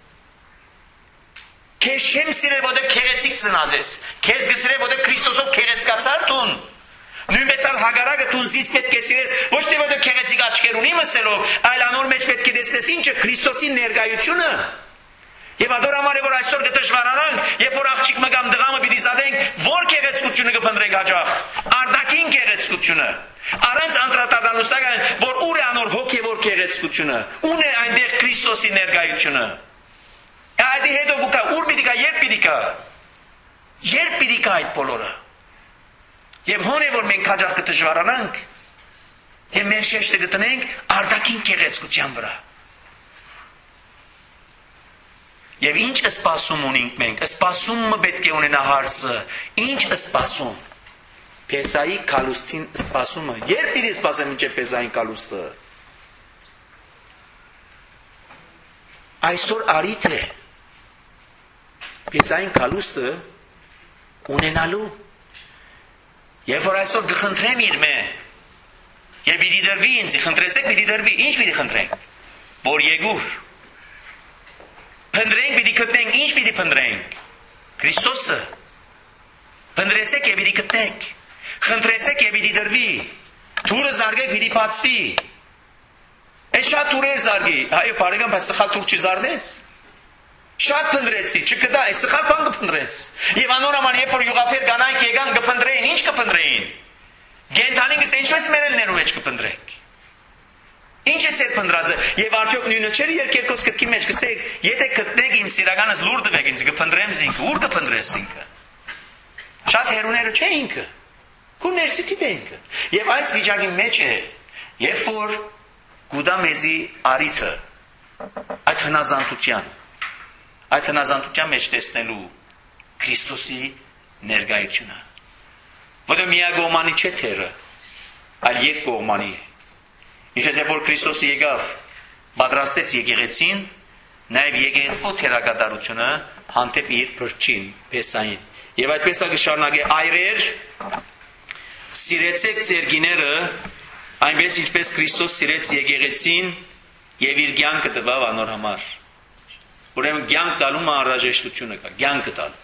A: Քեզ չեմ սիրել, որ դե քերեցիկ ծնազես, քեզ գսիրել, որ դե Քրիստոսով քերեցկացար տուն։ Նույնպես ալ հագարակը տուն զիս պետք է սիրես, ոչ թե որ դե քերեցիկ աչքեր ունի մսելով, այլ անոր մեջ պետք է տեսնես ինչը Քրիստոսի ներկայությունը։ Եվ ադոր համար է, որ այսօր կդժվարանանք, երբ որ աղջիկ մը կամ դղամը պիտի զադենք, որ քերեցկությունը կփնտրենք հաջող, արդակին քերեցկությունը։ Առանց անդրադառնալուսական, որ ուր է անոր հոգևոր քերեցկությունը, ուն է այնտեղ Քրիստոսի ներկայությունը։ Այդ հետո գուկա, ուր պիտի կա, երբ պիտի կա։ Երբ պիտի կա այդ բոլորը։ Եվ հոն է, որ մենք հաջող կդժվարանանք, եւ մեր շեշտը գտնենք արդակին քերեցկության վրա։ Եվ ինչ սպասում ունենք մենք, սպասումը պետք է ունենա հարցը, ինչ սպասում։ Պեսայի կալուստին սպասումը, երբ պիտի սպասեմ ինչ է Պեսային կալուստը։ Այսօր արիթ է, Պեսային կալուստը ունենալու, երբ որ այսօր գխնդրեմ իր մե, եւ պիտի դրվի ինձ, խնդրեցեք պիտի դրվի, ինչ պիտի խնդրենք, որ եգուր, Փնդրենք պիտի գտնենք, ինչ պիտի փնդրենք, Քրիստոսը, փնդրեցեք եւ պիտի գտնենք, խնդրեցեք եւ պիտի դրվի, թուրը զարգեք պիտի բացվի, այս շատ թուրեր զարգի, այո բարեկամ, բայց սխալ թուր չի զարդես, շատ փնդրեցի, չկտա, այս սխալ բան կփնդրես, եւ անոր համար երբ որ յուղափեր կանայք եկան կփնդրեին, ինչ կփնդրեին, գենթանինքս ինչպես մերելներու մեջ կփնդրենք, Ինչ է սեր փնդրածը, եւ արդյոք նույնը չէր երկերկոց կտքի մեջ կսեք, եթե գտնեք իմ սիրականս լուր տվեք ինձ, կփնդրեմ զինքը, ուր կփնդրես ինքը։ Շատ հերուները չէ ինքը։ Քու ներսիտի է ինքը։ Եվ այս վիճակի մեջ է, երբ որ գուդա մեզի արիթը, այդ հնազանդության, այդ հնազանդության մեջ տեսնելու Քրիստոսի ներկայությունը։ Որը միագողմանի չէ թերը, այլ երկկողմանի է։ Ինչպես որ Քրիստոսը եկավ, պատրաստեց եկեղեցին, նաև եկեղեցվո թերակատարությունը հանդեպ իր փրկին, Պեսային։ Եվ այդպես է կշարունակե այրեր, սիրեցեք ձեր գիները, այնպես ինչպես Քրիստոս սիրեց եկեղեցին եւ իր կյանքը տվավ անոր համար։ Ուրեմն կյանք տալու անհրաժեշտությունը կա, կյանքը տալ։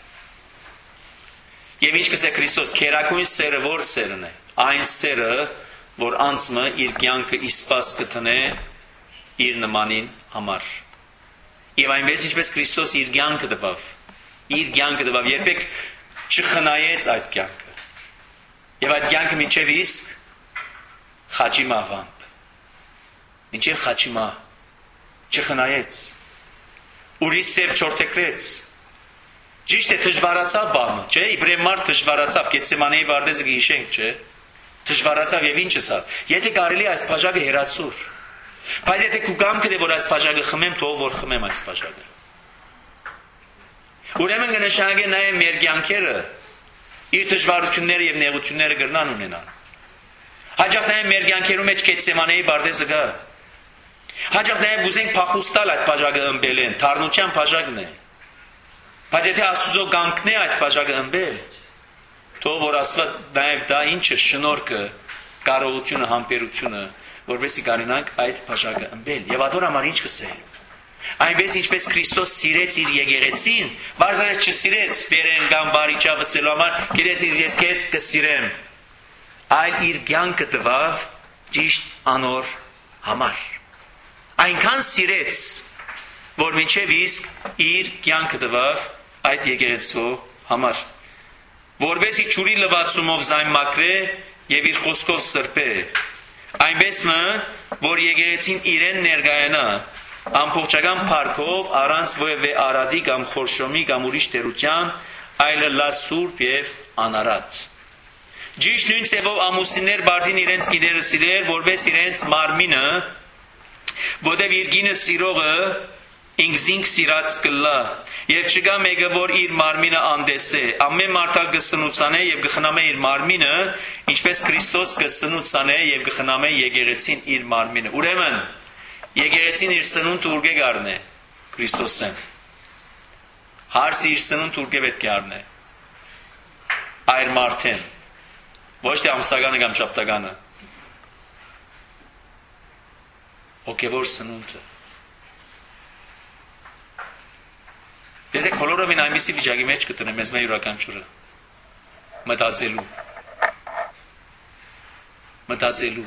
A: Եվ ինչ կսե Քրիստոս, քերակույն սերը որ սերն է, այն սերը որ անցմը իր կյանքը իսպաս կտնե իր նմանին համար։ Եվ այնպես ինչպես Քրիստոս իր կյանքը տվավ, իր կյանքը տվավ, երբեք չխնայեց այդ կյանքը։ Եվ այդ կյանքը մինչև իսկ խաչի մահվամբ, մինչև խաչի մահ չխնայեց, ուրիշ սեր չորթեքրեց, ճիշտ է դժվարացավ բանը, չէ, իբրև մարդ դժվարացավ, Գեթսեմանեի վարդեզը կհիշենք, չէ, դժվարացավ եւ ինչս ա։ Եթե կարելի այս բաժակը հերացուր, բայց եթե քու կամքը դե որ այս բաժակը խմեմ, թող որ խմեմ այս բաժակը։ Ուրեմն կնշանակե նաեւ մեր կյանքերը իր դժվարությունները եւ նեղությունները կրնան ունենան։ Հաջող նաեւ մեր կյանքերում մեջ Գեթսեմանեի վարդեզը գա։ Հաջող նաեւ գուզենք փախուստալ այդ բաժակը ըմբելեն, թարնության բաժակն է։ Բայց եթե Աստուծո կամքն է այդ բաժակը ըմբել, թող որ Աստված նաև դա ինչը շնորհքը, կարողությունը, համբերությունը, որովհետեւ կարենանք այդ բաժակը ըմբել։ Եվ ադոր համար ինչ կսե։ Այնպես ինչպես Քրիստոս սիրեց իր եկեղեցին, բարձրաց չսիրեց վերեն կամ բարիչա վսելու համար, գիտես ես քեզ կսիրեմ։ այլ իր կյանքը տվավ ճիշտ անոր համար։ Այնքան սիրեց, որ մինչև իսկ իր կյանքը տվավ այդ եկեղեցու համար, որպեսզի ջուրի լվացումով զայն մաքրե եւ իր խոսքով սրբե, այնպես մը, որ եկեղեցին իրեն ներկայանա ամբողջական փառքով, առանց որևէ արադի կամ խորշոմի կամ ուրիշ տերության, այլ լասուրբ եւ անարատ։ Ճիշտ նույն ցեվով ամուսիններ բարդին իրենց գիները սիրել, որպես իրենց մարմինը, որտեղ իր գինը սիրողը ինքզինք սիրած կլա, եւ չկա մեկը, որ իր մարմինը անդեսե, ամեն մարդակ կսնուցանե եւ կխնամե իր մարմինը, ինչպես Քրիստոս կսնուցանե եւ կխնամե եկեղեցին իր մարմինը։ Ուրեմն եկեղեցին իր սնունդը ուրգե գարնե Քրիստոսեն։ Հարսի իր սնունդը ուրգե պետք է առնե այր մարդեն, ոչ թե ամսականը կամ շաբթականը, հոգևոր սնունդը։ Ես եք բոլորովին այնպիսի վիճակի մեջ կտնեմ մեզ մեր յուրաքանչյուրը մտածելու մտածելու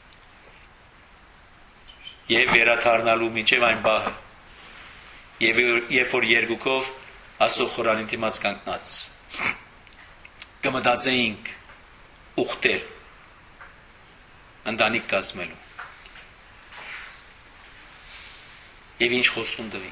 A: եւ վերաթարնալու մինչեւ այն բահը եւ երբ որ երկուքով Աստծո խորանին դիմաց կանգնած կմտածեինք ուխտեր ընտանիք կազմելու եւ ինչ խոստում տվին։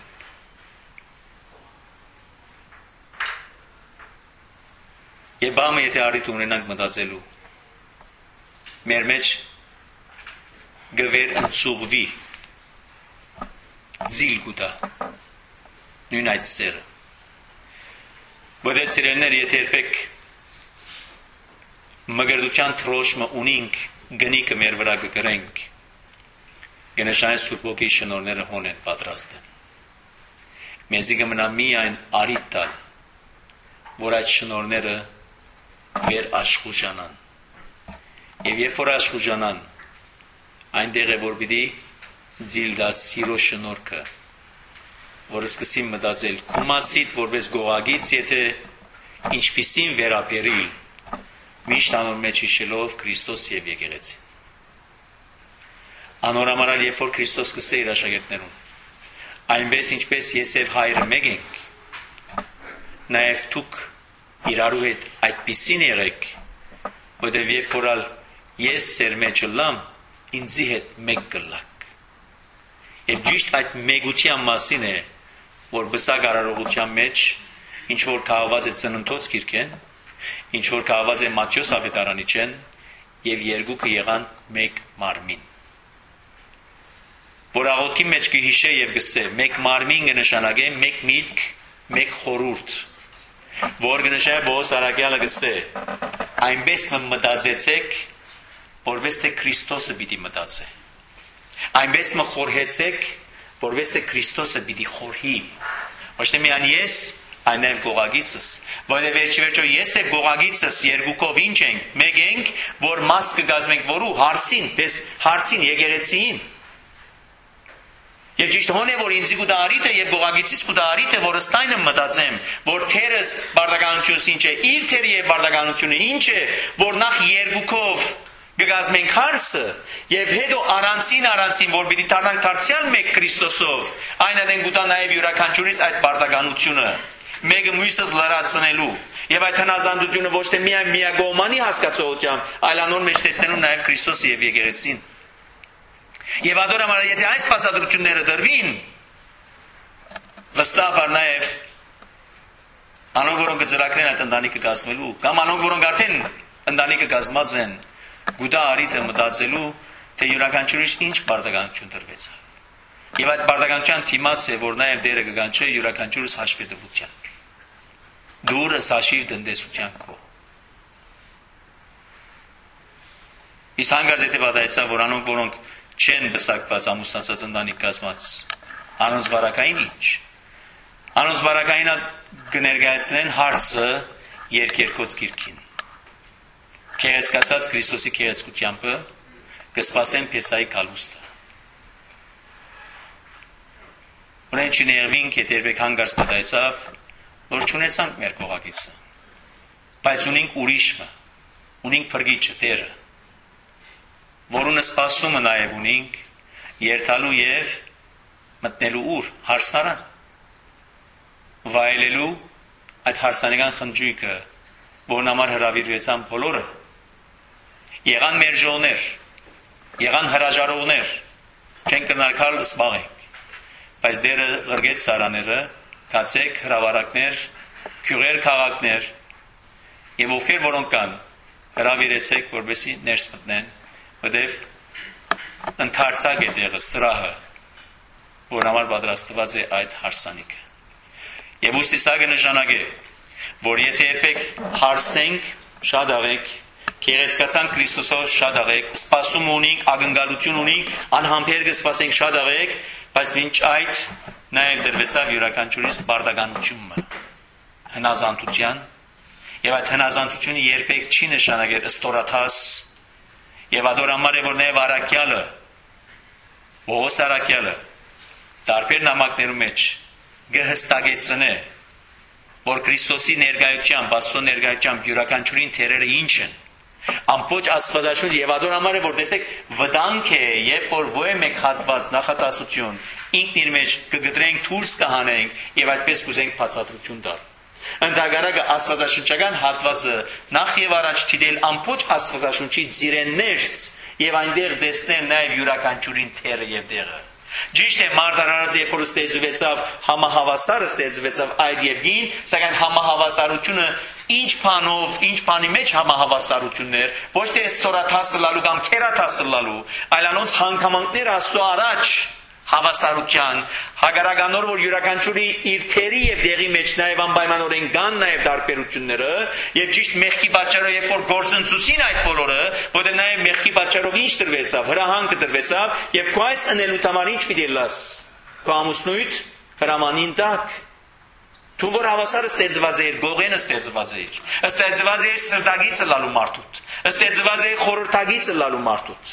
A: Եվ բամը եթե առիթ ունենանք մտածելու, մեր մեջ գվեր ընցուղվի, ձիլ գուտա, նույն այդ սերը։ Որտեղ սիրելներ, եթե երբեք մգրդության թրոշմը ունինք, գնիկը մեր վրա կգրենք, կնշանե Սուրբ Ոգի շնորհները հոն են պատրաստ են։ Մեզի կմնա միայն առիթ տալ, որ այդ շնորհները մեր աշխուժանան։ Եվ երբ որ աշխուժանան, այնտեղ է որ պիտի ձիլ դա սիրո շնորհքը, որ սկսի մտածել քո մասիդ որպես գողագից, եթե ինչպիսին վերաբերիլ, միշտ անոր մեջ հիշելով Քրիստոս եւ եկեղեցին։ Անորամարալ երբ որ Քրիստոս սկսե իր աշակերտներուն, այնպես ինչպես ես եւ հայրը մեկ ենք, նաեւ դուք իրարու հետ այդպիսին եղեք, որտեղ երբ որալ ես ծեր մեջ լամ, ինձի հետ մեկ կլակ։ Եվ ճիշտ այդ մեգության մասին է, որ բսակ արարողության մեջ, ինչ որ կահված է ծննդոց գիրքեն, ինչ որ կահված է Մատթեոս ավետարանիչեն, եւ երկուքը եղան մեկ մարմին։ Որ աղոթքի մեջ կհիշե եւ գսե, մեկ մարմին կնշանակե մեկ միտք, մեկ խորհուրդ, որ կնշանակե Պողոս Արաքյալը գսե, այնպես մտածեցեք, որպես թե Քրիստոսը պիտի մտածե։ Այնպես խորհեցեք, որպես թե Քրիստոսը պիտի խորհի։ Ոչ թե միայն ես, այլ նաև գողագիցս, որովհետև վերջի վերջո ես եւ գողագիցս երկուքով ինչ ենք, մեկ ենք, որ մաս կգազմենք որու հարսին, պես հարսին եկեղեցին։ Եվ ճիշտ հոն է, որ ինձի կուտա արիթը եւ գողագիցից կուտա արիթը, որ ըստայնը մտածեմ, որ թերս բարդականությունս ինչ է, իր թերի եւ բարդականությունը ինչ է, որ նախ երկուքով կգազմենք հարսը եւ հետո առանցին առանցին, որ պիտի դառնանք դարձյալ մեկ Քրիստոսով, այն ադեն կուտա նաեւ յուրաքանչյուրից այդ բարդականությունը, մեկը մյուսս լրացնելու եւ այդ հնազանդությունը ոչ թե միայն միագոմանի հասկացողությամբ, այլ անոր մեջ տեսնելու նաեւ Քրիստոսը եւ եկեղեցին։ Եվ ադորամար, եթե այս սպասադրությունները դրվին, վստահաբար նաև անոնք, որոնք կծրագրեն այդ ընտանիքը կազմելու, կամ անոնք, որոնք արդեն ընտանիքը կազմած են, գուտա արիթը մտածելու, թե յուրաքանչյուրից ինչ բարդականություն դրվեցավ։ Եվ այդ բարդականության թիմաց է, որ նաև դերը կգանչե յուրաքանչյուրս հաշվետվության։ Դուրս հաշիվ տնտեսության քո։ Իսկ հանգարց եթե պատահեցավ, որ անոնք, որոնք չեն բսակված ամուսնացած ընտանիք կազմած, անոնց վարակային ինչ։ Անոնց վարակայինը կներկայացնեն հարսը երկերկոց գիրքին։ Քեղեցկացած Քրիստոսի քեղեցկությամբ կսպասեն Փեսայի կալուստը։ Ուրեն չներվինք, եթե երբեք հանգարց պատահեցավ, որ չունեցանք մեր կողակիցը, բայց ունենք ուրիշը, ունենք փրկիչը, Տերը։ որոնց սպասումը նաև ունենք, երթալու եւ մտնելու ուր հարստարան, վայելելու այդ հարստանեկան խնջույքը, որն համար հրավիրվեցան բոլորը, եղան մերժողներ, եղան հրաժարողներ, չեն կնարկալ սպաղենք, բայց դերը ղրգեց սարաները, կացեք հրավարակներ, քյուղեր քաղաքներ, եւ ովքեր որոնք կան, հրավիրեցեք, որպեսզի ներս մտնեն, որտեւ ընդարձակ է տեղը, սրահը, որ համար պատրաստված է այդ հարսանիքը։ Եվ ուստի սա կնշանակե, որ եթե երբեք հարստենք, շատ աղեք, գեղեցկացանք Քրիստոսով շատ աղեք, սպասում ունենք, ակնկալություն ունենք, անհամբեր կսպասենք շատ աղեք, բայց մինչ այդ նաև դրվեցավ յուրաքանչյուրիս բարդականությունը, հնազանդության, եւ այդ հնազանդությունը երբեք չի նշանակել ստորաթաս, եւ ադոր համար է որ նաև առաքյալը, Պողոս առաքյալը, տարբեր նամակներու մեջ գհստակեցնե, որ Քրիստոսի ներկայությամբ, Աստծո ներկայությամբ յուրաքանչյուրին թերերը ինչ են, ամբողջ Աստվածաշունչ եւ ադոր համար է որ տեսեք վտանգ է, երբ որ ոյ մեկ հատված նախատասություն ինքն իր մեջ կգտրենք, դուրս կհանենք եւ այդպես կուզենք բացատրություն տալ։ Ընդհանրակը Աստվածաշնչական հատվածը նախ եւ առաջ դիտել ամբողջ Աստվածաշունչի ծիրեն ներս եւ այնտեղ տեսնել նաեւ յուրաքանչյուրին թերը եւ դերը։ Ճիշտ է մարդարարած երբ որ ստեղծվեցավ համահավասարը ստեղծվեցավ այդ եւ գին, սակայն համահավասարությունը ինչ բանով, ինչ բանի մեջ համահավասարություններ, ոչ թե ստորաթասը լալու կամ քերաթասը լալու, այլ անոնց հանգամանքներ Աստծո առաջ հավասարության, հագարականոր որ յուրաքանչյուրի իր թերի եւ դեղի մեջ նաեւ անպայմանորեն կան նաեւ տարբերությունները եւ ճիշտ մեղքի պատճառով երբ որ գործընծուցին այդ բոլորը, որտեղ նաեւ մեղքի պատճառով ինչ դրվեցավ, հրահանգը դրվեցավ եւ քո այս ընելուտ համար ինչ պիտի լաս, քո ամուսնույթ հրամանին տակ, դու որ հավասարը ստեղծված է, գողենը ստեղծված է, ստեղծված է սրտագիծը լալու մարդուց, ստեղծված է խորհրդագիծը լալու մարդուց,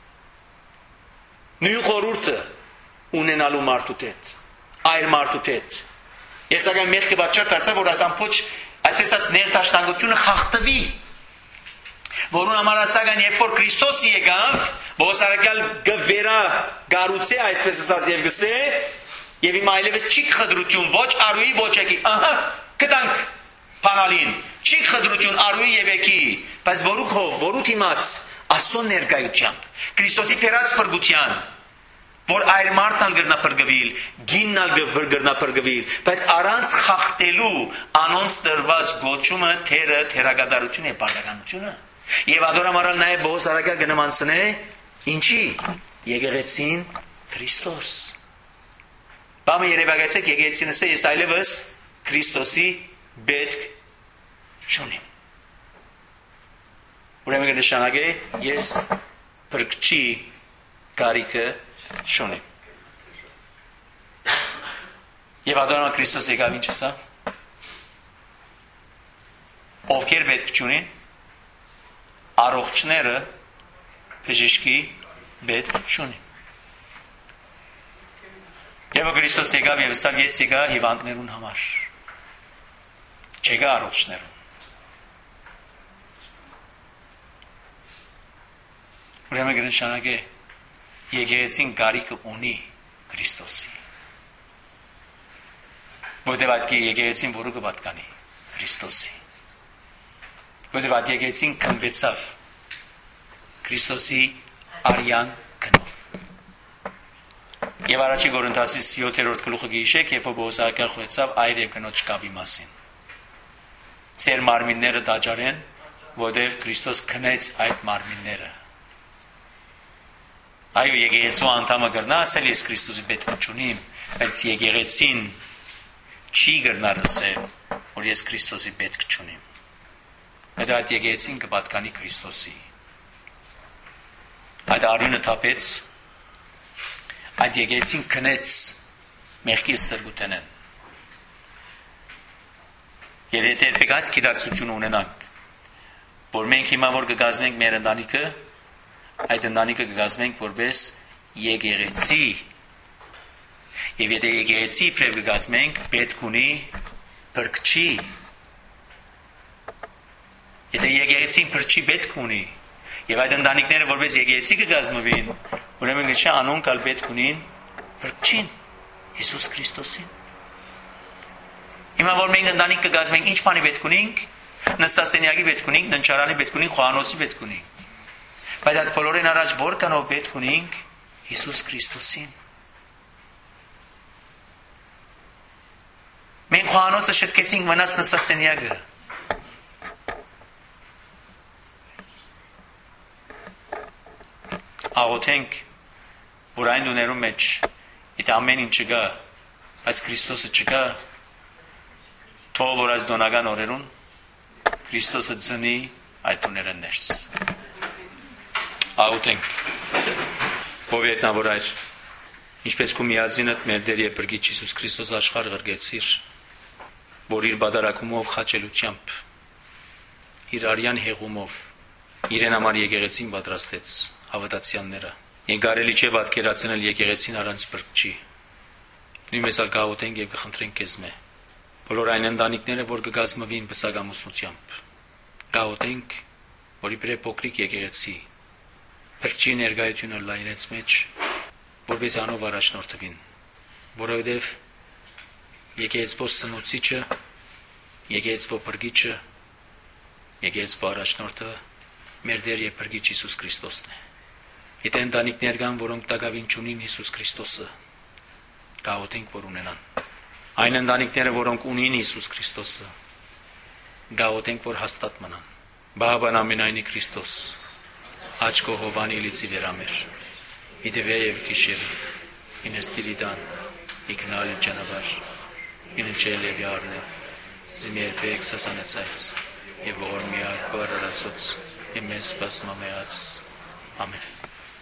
A: նույն խորհուրդը ունենալու մարդուց հետ, այլ մարդուց հետ։ Ես ագամ մեղքը պատճառ դարձա, որ ասամփոչ, այսպես ասած ներդաշնակությունը խախտվի, որուն համար ասական երբ որ Քրիստոսի եկավ, Պողոս առաքյալ գվերա գառուցե, այսպես ասած եւ գսե, եւ իմ այլևս չի խդրություն, ոչ արուի, ոչ եկի, ահա, կտանք փանալին, չի խդրություն արուի եւ եկի, բայց որուք հով, որու դիմաց Աստծո ներկայությամբ, Քրիստոսի փերած փրկության, որ այլ մարդն գրնա փրկվել, գինն գրնա փրկվել, բայց առանց խախտելու անոնց տրված գոչումը թերը թերագադարություն է, բարդականությունը։ Եվ ադորամարալ նաև Պողոս առաքյալ կնմանցնե, ինչի եկեղեցին Քրիստոս։ Բամը երևակայեցեք եկեղեցին ասե, ես այլևս Քրիստոսի պետք չունիմ։ Ուրեմն կնշանակե, ես փրկչի կարիքը չունիմ։ Եվ ադորամա Քրիստոս եկավ ինչ ասա, ովքեր պետք չունին, առողջները բժշկի պետք չունին։ Եվ Քրիստոս եկավ եւ ասավ, ես եկա հիվանդներուն համար, չեկա առողջներուն։ Ուրեմն կնշանակե, եկեղեցին կարիքը ունի Քրիստոսի։ Որտեղ այդ եկեղեցին որը կպատկանի Քրիստոսի։ Որտեղ այդ եկեղեցին քնվեցավ Քրիստոսի արյան քնով։ Եվ առաջի Կորինթացիս յոթերորդ գլուխը գիշեք, երբ որ Պողոս առաքյալ խոսեցավ այր եւ կնոջ կապի մասին։ Ձեր մարմինները դաջարեն, որտեղ Քրիստոս քնեց այդ մարմինները։ Այո, եկեղեցու անդամը գրնա ասել ես Քրիստոսի պետք չունիմ, բայց եկեղեցին չի գրնա ասել, որ ես Քրիստոսի պետք չունիմ։ Այդ այդ եկեղեցին կպատկանի Քրիստոսի։ Այդ արյունը թափեց, այդ եկեղեցին քնեց մեղքի ստրգութենեն։ Եվ եթե երբեք այս գիտակցությունը ունենանք, որ մենք հիմա որ կգազմենք մեր ընտանիքը, այդ ընտանիքը կգազմենք որպես եկեղեցի, եւ եթե եկեղեցի իբրև կգազմենք, պետք ունի փրկչի։ Եթե եկեղեցին փրկչի պետք ունի, Եվ այդ ընտանիքները որպես եկեղեցի կգազմվին, ուրեմն գիչ անուն կալ պետք ունին փրկչին Հիսուս Քրիստոսին։ Հիմա որ մենք ընտանիք կգազմենք, ինչ բանի պետք ունենք, նստասենյակի պետք ունենք, ննչարանի պետք ունենք, խոհանոցի պետք ունենք։ Բայց այդ բոլորին առաջ որ կանով պետք ունենք Հիսուս Քրիստոսին։ Մենք խոհանոցը շտկեցինք, մնաց նստասենյակը։ Աղոթենք, որ այն դուներում մեջ իտ ամեն ինչ չկա, բայց Քրիստոսը չկա, թող որ այս դոնական օրերուն Քրիստոսը ծնի այդ դուները ներս։ Աղոթենք, ով ետնավոր այր, ինչպես քու միածինդ մեր Տեր եւ Փրկիչ Հիսուս Քրիստոս աշխարհ ղրգեցիր, որ իր բادرակումով խաչելությամբ, իր արյան հեղումով իրեն համար եկեղեցին պատրաստեց հավատացյալները։ Ենգարելի չէ պատկերացնել եկեղեցին առանց Փրկչի։ Նույնպես ալ գաղութենք եւ կխնդրենք քեզ մե։ Բոլոր այն ընտանիքները, որ կգազմվին բսագամուսնությամբ, գաղութենք, որ իբրե փոքրիկ եկեղեցի Փրկչի ներկայությունը լա իրենց մեջ, որպես անով առաջնորդվին, որովհետև եկեղեցվո սնուցիչը, եկեղեցվո Փրկիչը, եկեղեցվո առաջնորդը մեր Տեր եւ Փրկիչ Հիսուս Քրիստոսն է։ Եթե ընտանիքներ կան, որոնք տակավին չունին Հիսուս Քրիստոսը, գաղութենք, որ ունենան։ Այն ընտանիքները, որոնք ունին Հիսուս Քրիստոսը, գաղութենք, որ հաստատ մնան։ Բահաբան ամենայնի Քրիստոս, աչքո հովանի լիցի վերամեր, իդվե եւ կիշեր, ինստիվիդան, իգնալի ճանավար, ինչել եւ յարնե, զմերբեք սասանեցայց, եւ որ միակ բարարացոց, իմես բասմամեացս, ամեն։